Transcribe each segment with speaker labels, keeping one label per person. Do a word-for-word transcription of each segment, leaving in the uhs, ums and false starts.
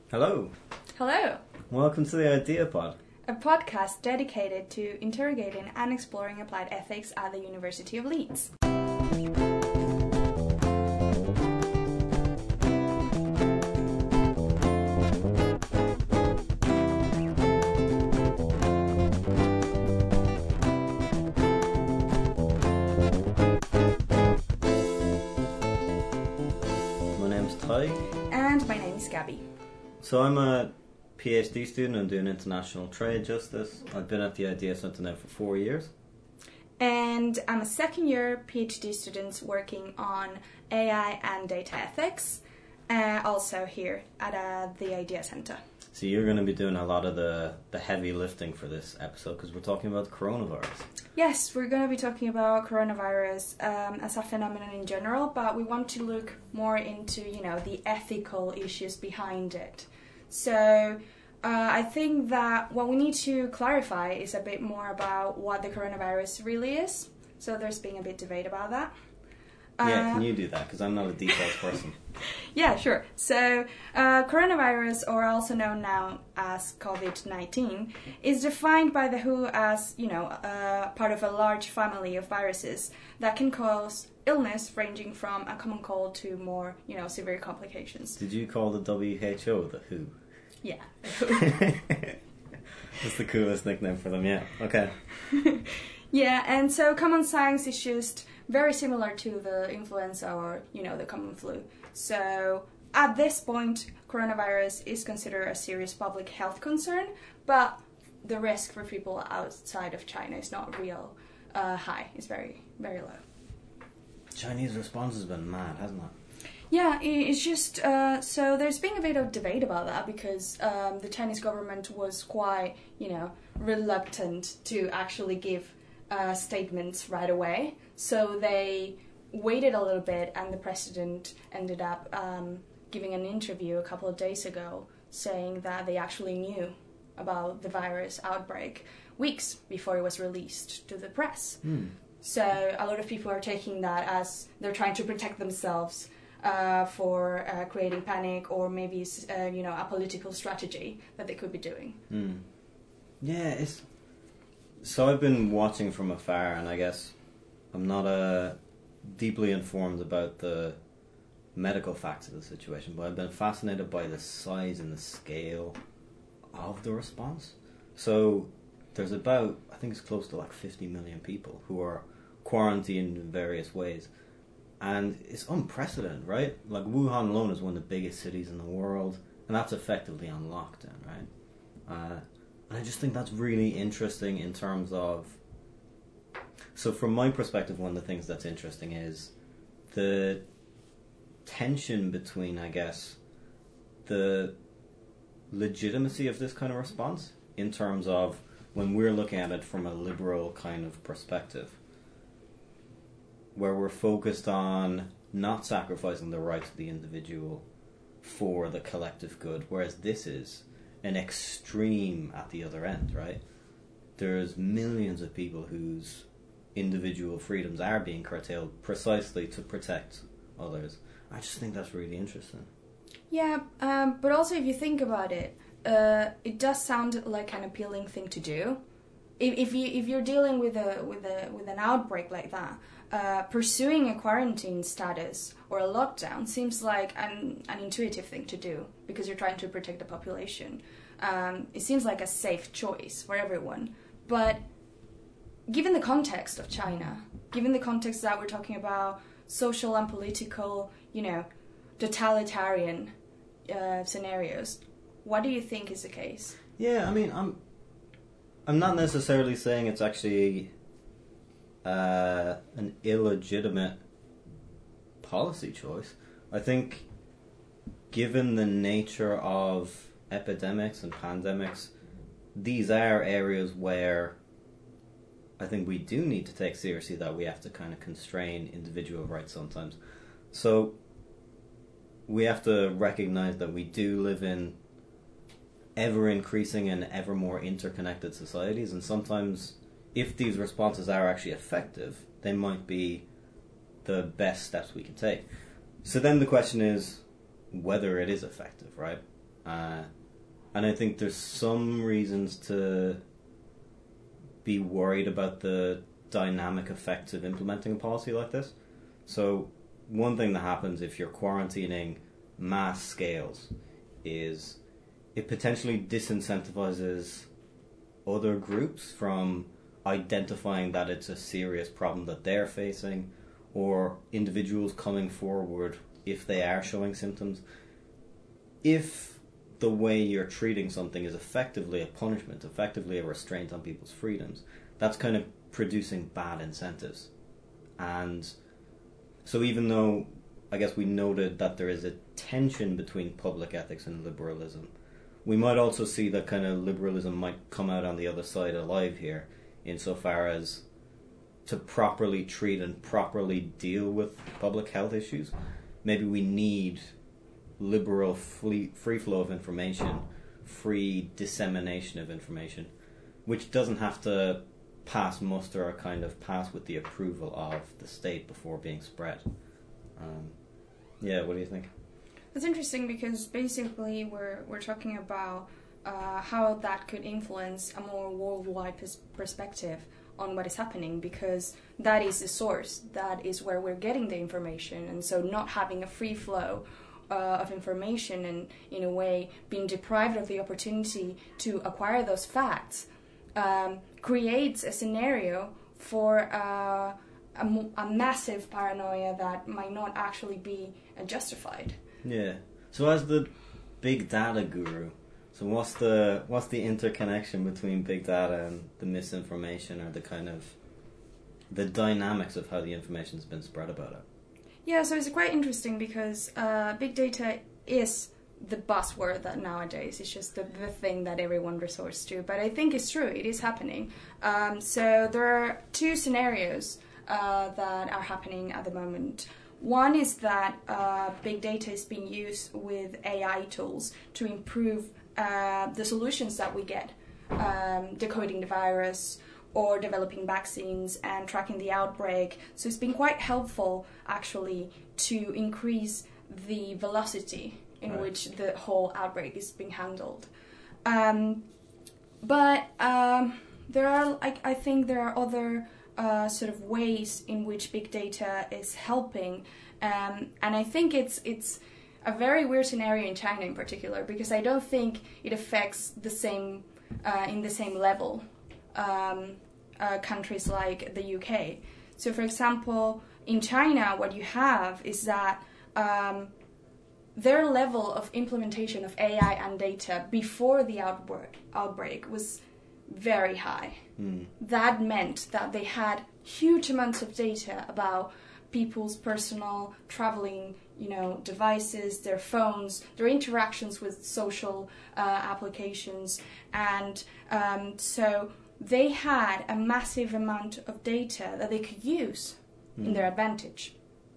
Speaker 1: Hello.
Speaker 2: Hello.
Speaker 1: Welcome to the IdeaPod,
Speaker 2: A podcast dedicated to interrogating and exploring applied ethics at the University of Leeds.
Speaker 1: My name's Ty.
Speaker 2: And my name is Gabby.
Speaker 1: So I'm a PhD student. I'm doing international trade justice. I've been at the Idea Centre now for four years.
Speaker 2: And I'm a second year PhD student working on A I and data ethics, uh, also here at uh, the Idea Centre.
Speaker 1: So you're going to be doing a lot of the, the heavy lifting for this episode because we're talking about the coronavirus.
Speaker 2: Yes, we're going to be talking about coronavirus um, as a phenomenon in general, but we want to look more into, you know, the ethical issues behind it. So uh, I think that what we need to clarify is a bit more about what the coronavirus really is. So there's been a bit debate about that.
Speaker 1: Yeah,
Speaker 2: Uh,
Speaker 1: can you do that? Because I'm not a details person.
Speaker 2: Yeah, sure. So, uh, coronavirus, or also known now as COVID nineteen, is defined by the W H O as, you know, uh, part of a large family of viruses that can cause illness ranging from a common cold to more, you know, severe complications.
Speaker 1: Did you call the W H O the W H O?
Speaker 2: Yeah.
Speaker 1: That's the coolest nickname for them, yeah. Okay.
Speaker 2: Yeah, and so common science is just very similar to the influenza or, you know, the common flu. So at this point, coronavirus is considered a serious public health concern, but the risk for people outside of China is not real uh, high. It's very, very low.
Speaker 1: Chinese response has been mad, hasn't it?
Speaker 2: Yeah, it's just, uh, so there's been a bit of debate about that because um, the Chinese government was quite, you know, reluctant to actually give uh, statements right away. So they waited a little bit, and the president ended up um, giving an interview a couple of days ago saying that they actually knew about the virus outbreak weeks before it was released to the press.
Speaker 1: Mm.
Speaker 2: So a lot of people are taking that as they're trying to protect themselves uh, for uh, creating panic, or maybe uh, you know, a political strategy that they could be doing.
Speaker 1: Mm. Yeah, it's... So I've been watching from afar, and I guess I'm not uh, deeply informed about the medical facts of the situation, but I've been fascinated by the size and the scale of the response. So there's about, I think it's close to like fifty million people who are quarantined in various ways. And it's unprecedented, right? Like Wuhan alone is one of the biggest cities in the world, and that's effectively on lockdown, right? Uh, and I just think that's really interesting in terms of... So from my perspective, one of the things that's interesting is the tension between, I guess, the legitimacy of this kind of response in terms of when we're looking at it from a liberal kind of perspective, where we're focused on not sacrificing the rights of the individual for the collective good, whereas this is an extreme at the other end, right? There's millions of people whose individual freedoms are being curtailed precisely to protect others. I just think that's really interesting.
Speaker 2: Yeah, um, but also if you think about it, uh, it does sound like an appealing thing to do. If, if you if you're dealing with a with a with an outbreak like that, uh, pursuing a quarantine status or a lockdown seems like an an intuitive thing to do because you're trying to protect the population. Um, it seems like a safe choice for everyone, but given the context of China, given the context that we're talking about social and political, you know, totalitarian uh, scenarios, what do you think is the case?
Speaker 1: Yeah, I mean, I'm I'm not necessarily saying it's actually uh, an illegitimate policy choice. I think given the nature of epidemics and pandemics, these are areas where I think we do need to take seriously that we have to kind of constrain individual rights sometimes. So we have to recognize that we do live in ever-increasing and ever more interconnected societies, and sometimes if these responses are actually effective, they might be the best steps we can take. So then the question is whether it is effective, right? Uh, and I think there's some reasons to be worried about the dynamic effects of implementing a policy like this. So one thing that happens if you're quarantining mass scales is it potentially disincentivizes other groups from identifying that it's a serious problem that they're facing, or individuals coming forward if they are showing symptoms. If the way you're treating something is effectively a punishment, effectively a restraint on people's freedoms, that's kind of producing bad incentives. And so even though I guess we noted that there is a tension between public ethics and liberalism, we might also see that kind of liberalism might come out on the other side alive here, insofar as to properly treat and properly deal with public health issues, maybe we need liberal free, free flow of information, free dissemination of information, which doesn't have to pass muster or kind of pass with the approval of the state before being spread. Um, yeah, what do you think?
Speaker 2: It's interesting because basically we're we're talking about uh, how that could influence a more worldwide pers- perspective on what is happening, because that is the source, that is where we're getting the information, and so not having a free flow uh, of information and in a way being deprived of the opportunity to acquire those facts um, creates a scenario for uh, a, a massive paranoia that might not actually be uh, justified.
Speaker 1: Yeah. So as the big data guru, so what's the what's the interconnection between big data and the misinformation, or the kind of the dynamics of how the information's been spread about it?
Speaker 2: Yeah, so it's quite interesting because uh, big data is the buzzword that nowadays is just the, the thing that everyone resorts to. But I think it's true, it is happening. Um, so there are two scenarios uh, that are happening at the moment. One is that uh, big data is being used with A I tools to improve uh, the solutions that we get, um, decoding the virus or developing vaccines and tracking the outbreak. So it's been quite helpful, actually, to increase the velocity in right. which the whole outbreak is being handled. Um, but um, there are, I, I think there are other Uh, sort of ways in which big data is helping, um, and I think it's it's a very weird scenario in China in particular, because I don't think it affects the same uh, in the same level um, uh, countries like the U K. So, for example, in China, what you have is that um, their level of implementation of A I and data before the outbreak outbreak was very high. Mm. That meant that they had huge amounts of data about people's personal traveling, you know, devices, their phones, their interactions with social uh, applications, and um, so they had a massive amount of data that they could use mm. in their advantage.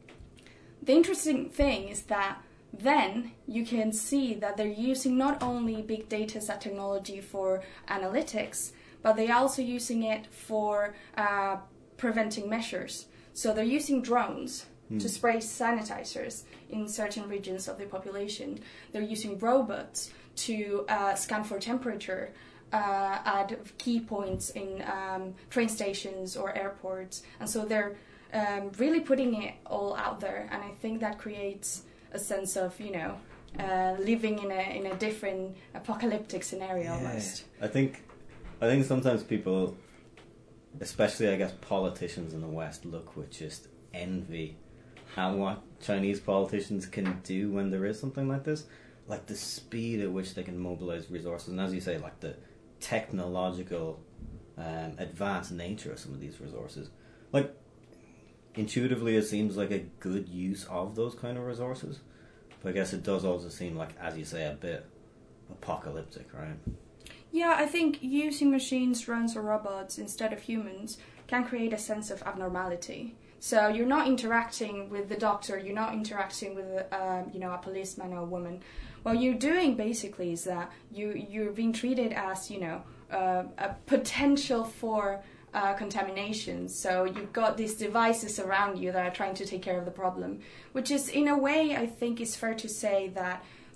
Speaker 2: The interesting thing is that then you can see that they're using not only big data as a technology for analytics, but they're also using it for uh, preventing measures. So they're using drones mm. to spray sanitizers in certain regions of the population. They're using robots to uh, scan for temperature uh, at key points in um, train stations or airports. And so they're um, really putting it all out there. And I think that creates a sense of, you know, uh, living in a in a different apocalyptic scenario yeah. almost.
Speaker 1: I think I think sometimes people, especially I guess politicians in the West, look with just envy at what Chinese politicians can do when there is something like this. Like the speed at which they can mobilize resources, and as you say, like the technological um, advanced nature of some of these resources. Like, intuitively it seems like a good use of those kind of resources, but I guess it does also seem like, as you say, a bit apocalyptic, right?
Speaker 2: Yeah, I think using machines, drones or robots instead of humans can create a sense of abnormality. So you're not interacting with the doctor, you're not interacting with um, you know, a policeman or a woman. What you're doing basically is that you, you're being treated as, you know, uh, a potential for Uh, contamination. So you've got these devices around you that are trying to take care of the problem, which is, in a way, I think it's fair to say that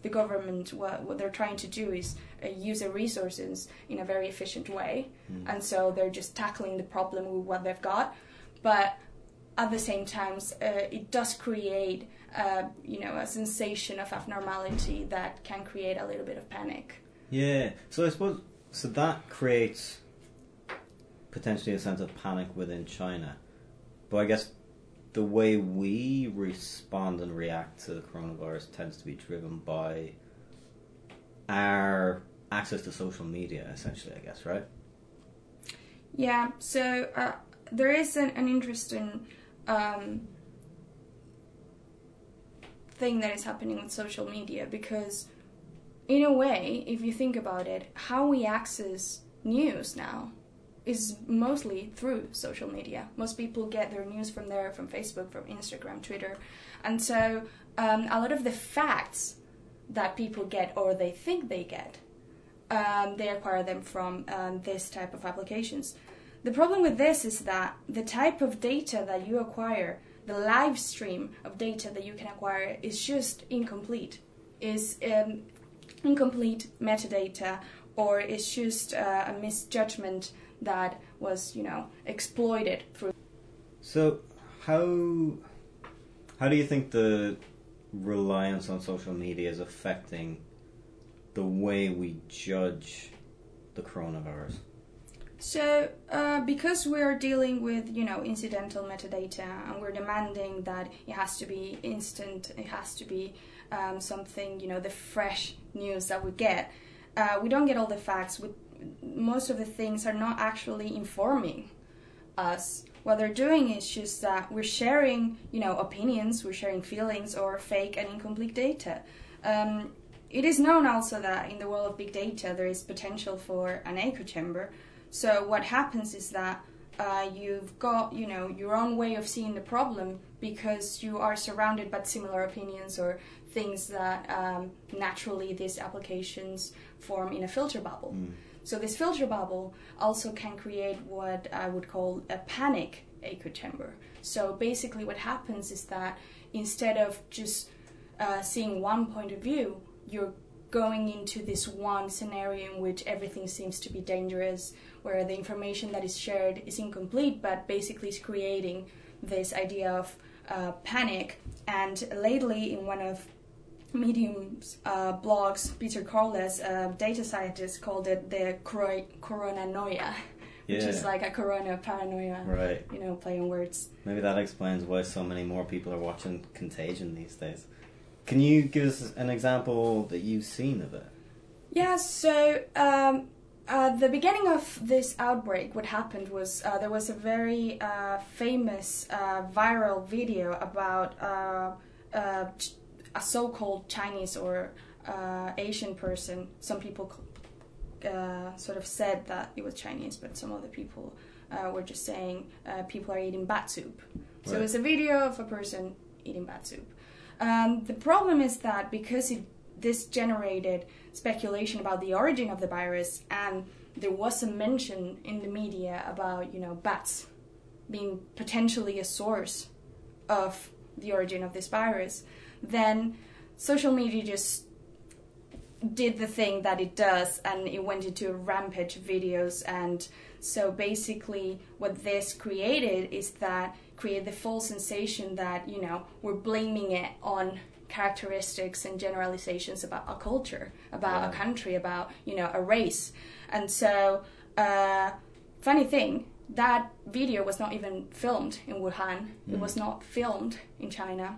Speaker 2: the government, what, what they're trying to do is uh, use their resources in a very efficient way. Mm. And so they're just tackling the problem with what they've got. But at the same time, uh, it does create, uh, you know, a sensation of abnormality that can create a little bit of panic.
Speaker 1: Yeah. So I suppose, so that creates potentially a sense of panic within China. But I guess the way we respond and react to the coronavirus tends to be driven by our access to social media, essentially, I guess, right?
Speaker 2: Yeah, so uh, there is an, an interesting um, thing that is happening with social media, because in a way, if you think about it, how we access news now is mostly through social media. Most people get their news from there, from Facebook, from Instagram, Twitter. And so um, a lot of the facts that people get, or they think they get, um, they acquire them from um, this type of applications. The problem with this is that the type of data that you acquire, the live stream of data that you can acquire, is just incomplete. Is um, incomplete metadata, or it's just uh, a misjudgment that was, you know, exploited through.
Speaker 1: So, how how do you think the reliance on social media is affecting the way we judge the coronavirus?
Speaker 2: So, uh, because we're dealing with, you know, incidental metadata, and we're demanding that it has to be instant, it has to be um, something, you know, the fresh news that we get, uh, we don't get all the facts. We, most of the things are not actually informing us. What they're doing is just that we're sharing, you know, opinions, we're sharing feelings, or fake and incomplete data. Um, it is known also that in the world of big data there is potential for an echo chamber. So what happens is that uh, you've got, you know, your own way of seeing the problem, because you are surrounded by similar opinions or things that um, naturally these applications form in a filter bubble. Mm. So this filter bubble also can create what I would call a panic echo chamber. So basically what happens is that instead of just uh, seeing one point of view, you're going into this one scenario in which everything seems to be dangerous, where the information that is shared is incomplete, but basically is creating this idea of uh, panic. And lately in one of Medium's uh, blogs, Peter Corles, a data scientist, called it the cor- coronanoia, which yeah. is like a corona paranoia,
Speaker 1: right?
Speaker 2: You know, play on words.
Speaker 1: Maybe that explains why so many more people are watching Contagion these days. Can you give us an example that you've seen of it?
Speaker 2: Yeah, so um, at the beginning of this outbreak, what happened was uh, there was a very uh, famous uh, viral video about uh, uh, a so-called Chinese or uh, Asian person. Some people uh, sort of said that it was Chinese, but some other people uh, were just saying uh, people are eating bat soup. So right. It was a video of a person eating bat soup. Um, the problem is that because it, this generated speculation about the origin of the virus, and there was a mention in the media about, you know, bats being potentially a source of the origin of this virus, then social media just did the thing that it does, and it went into a rampage of videos. And so basically what this created is that create the false sensation that, you know, we're blaming it on characteristics and generalizations about a culture, about yeah. a country, about, you know, a race. And so uh, funny thing, that video was not even filmed in Wuhan. Mm. It was not filmed in China.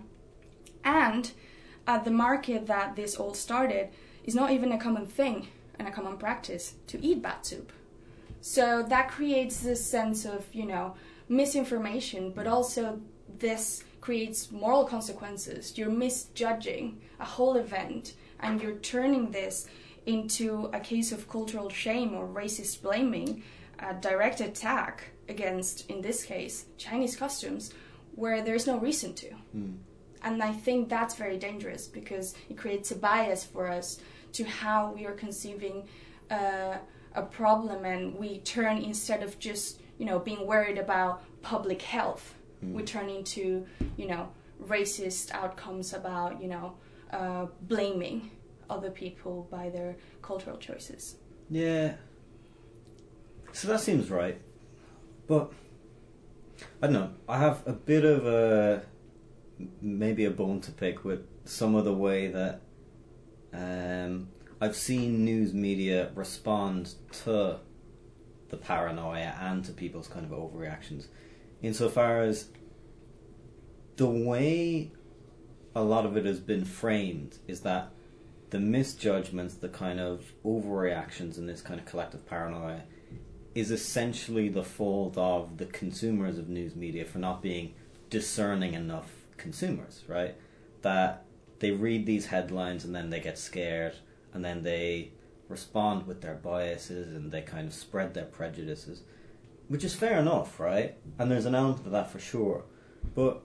Speaker 2: And uh, the market that this all started is not even a common thing and a common practice to eat bat soup. So that creates this sense of, you know, misinformation, but also this creates moral consequences. You're misjudging a whole event, and you're turning this into a case of cultural shame or racist blaming, a direct attack against, in this case, Chinese customs, where there's no reason to. Mm. And I think that's very dangerous, because it creates a bias for us to how we are conceiving uh, a problem, and we turn, instead of just, you know, being worried about public health, mm. we turn into, you know, racist outcomes about, you know, uh, blaming other people by their cultural choices.
Speaker 1: Yeah. So that seems right. But, I don't know, I have a bit of a, maybe a bone to pick with some of the way that um, I've seen news media respond to the paranoia and to people's kind of overreactions. Insofar as the way a lot of it has been framed is that the misjudgments, the kind of overreactions in this kind of collective paranoia is essentially the fault of the consumers of news media for not being discerning enough consumers, right? That they read these headlines and then they get scared and then they respond with their biases and they kind of spread their prejudices, which is fair enough, right? And there's an element of that for sure. But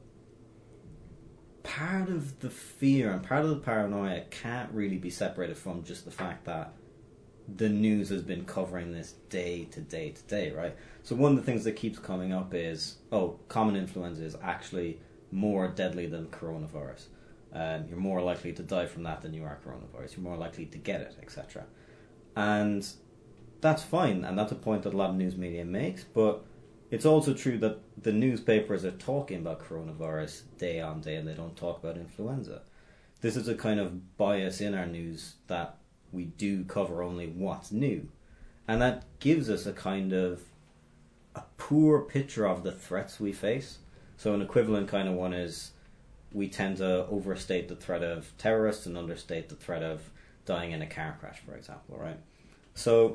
Speaker 1: part of the fear and part of the paranoia can't really be separated from just the fact that the news has been covering this day to day to day, right? So one of the things that keeps coming up is, oh, common influenza is actually more deadly than coronavirus. Um, you're more likely to die from that than you are coronavirus. You're more likely to get it, et cetera. And that's fine, and that's a point that a lot of news media makes, but it's also true that the newspapers are talking about coronavirus day on day and they don't talk about influenza. This is a kind of bias in our news that we do cover only what's new. And that gives us a kind of a poor picture of the threats we face. So an equivalent kind of one is we tend to overstate the threat of terrorists and understate the threat of dying in a car crash, for example, right? So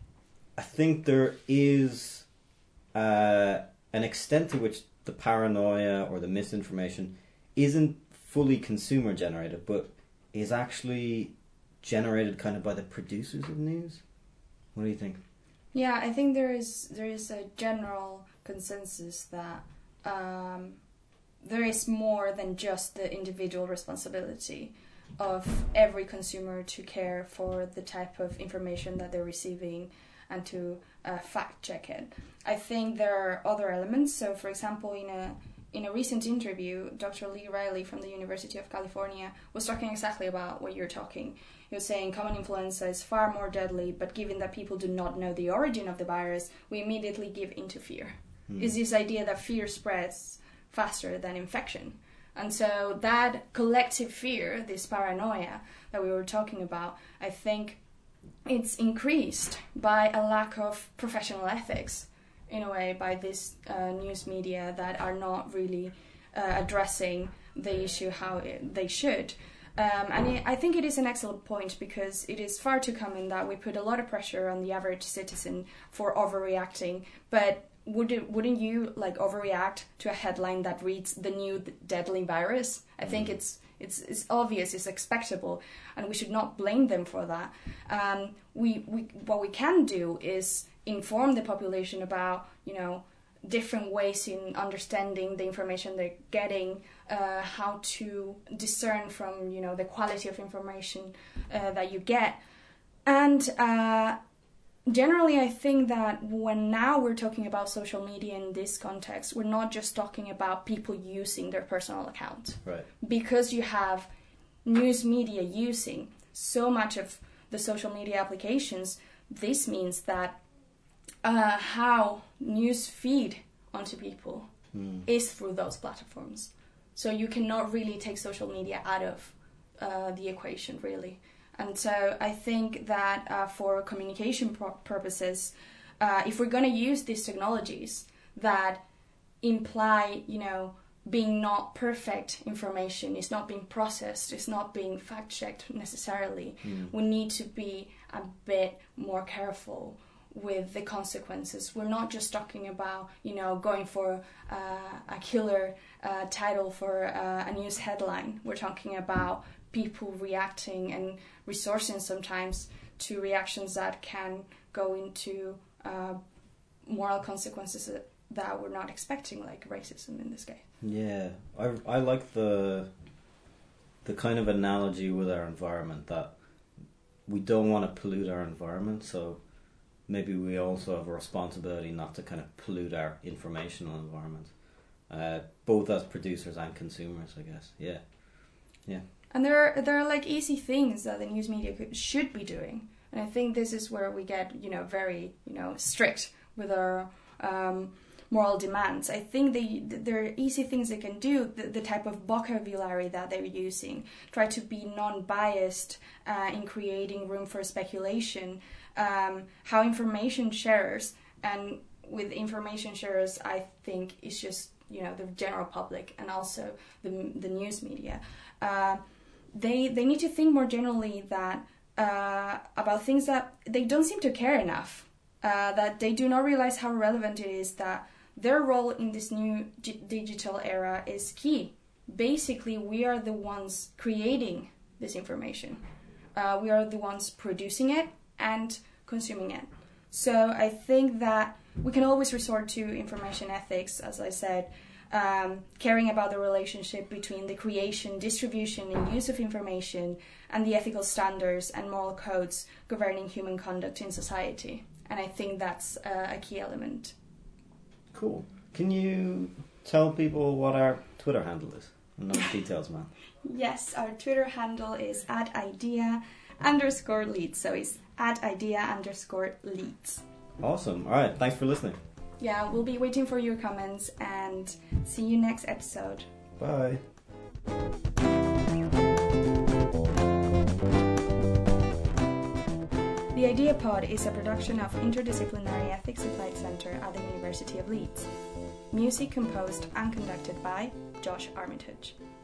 Speaker 1: I think there is uh, an extent to which the paranoia or the misinformation isn't fully consumer generated, but is actually generated kind of by the producers of news. What do you think?
Speaker 2: Yeah, I think there is there is a general consensus that um, there is more than just the individual responsibility of every consumer to care for the type of information that they're receiving and to uh, fact check it. I think there are other elements. So, for example, in a in a recent interview, Doctor Lee Riley from the University of California was talking exactly about what you're talking. He was saying common influenza is far more deadly, but given that people do not know the origin of the virus, we immediately give into fear. Mm. Is this idea that fear spreads faster than infection. And so that collective fear, this paranoia that we were talking about, I think it's increased by a lack of professional ethics, in a way, by this uh, news media that are not really uh, addressing the issue how it, they should. Um, and it, I think it is an excellent point because it is far too common that we put a lot of pressure on the average citizen for overreacting. But would it, wouldn't you like overreact to a headline that reads the new deadly virus? I think it's it's it's obvious, it's expectable, and we should not blame them for that. Um, we we what we can do is inform the population about, you know, different ways in understanding the information they're getting, uh, how to discern from, you know, the quality of information uh, that you get. And uh, generally, I think that when now we're talking about social media in this context, we're not just talking about people using their personal account.
Speaker 1: Right. Because
Speaker 2: you have news media using so much of the social media applications, this means that Uh, how news feed onto people mm. is through those platforms. So you cannot really take social media out of uh, the equation, really. And so I think that uh, for communication pro- purposes, uh, if we're going to use these technologies that imply, you know, being not perfect information, is not being processed, is not being fact-checked necessarily, mm. we need to be a bit more careful with the consequences. We're not just talking about, you know, going for uh, a killer uh, title for uh, a news headline. We're talking about people reacting and resourcing sometimes to reactions that can go into uh, moral consequences that we're not expecting, like racism in this case.
Speaker 1: Yeah, I, I like the the kind of analogy with our environment that we don't want to pollute our environment, so maybe we also have a responsibility not to kind of pollute our informational environment, uh, both as producers and consumers, I guess. Yeah, yeah.
Speaker 2: And there are, there are like easy things that the news media could, should be doing. And I think this is where we get, you know, very, you know, strict with our um, moral demands. I think they, there are easy things they can do, the, the type of vocabulary that they're using, try to be non-biased uh, in creating room for speculation, um, how information shares, and with information sharers, I think it's just, you know, the general public and also the, the news media. Uh, they, they need to think more generally that Uh, about things that they don't seem to care enough, uh, that they do not realize how relevant it is, that their role in this new g- digital era is key. Basically, we are the ones creating this information. Uh, we are the ones producing it and consuming it. So I think that we can always resort to information ethics, as I said, Um, caring about the relationship between the creation, distribution, and use of information, and the ethical standards and moral codes governing human conduct in society. And I think that's uh, a key element.
Speaker 1: Cool. Can you tell people what our Twitter handle is? I'm not the details, man.
Speaker 2: Yes, our Twitter handle is at idea underscore leads. So it's at idea underscore leads.
Speaker 1: Awesome. All right. Thanks for listening.
Speaker 2: Yeah, we'll be waiting for your comments, and see you next episode.
Speaker 1: Bye.
Speaker 2: The Idea Pod is a production of Interdisciplinary Ethics Applied Center at the University of Leeds. Music composed and conducted by Josh Armitage.